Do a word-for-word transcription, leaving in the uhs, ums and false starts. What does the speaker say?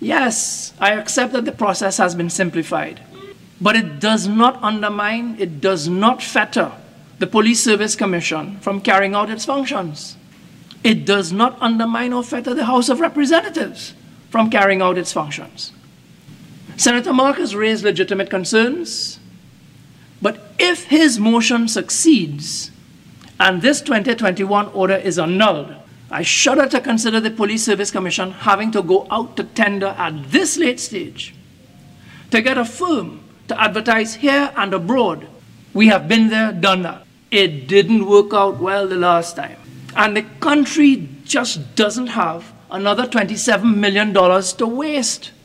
Yes, I accept that the process has been simplified, but it does not undermine, it does not fetter the Police Service Commission from carrying out its functions. It does not undermine or fetter the House of Representatives from carrying out its functions. Senator Marcus raised legitimate concerns, but if his motion succeeds and this twenty twenty-one order is annulled, I shudder to consider the Police Service Commission having to go out to tender at this late stage to get a firm to advertise here and abroad. We have been there, done that. It didn't work out well the last time. And the country just doesn't have another twenty-seven million dollars to waste.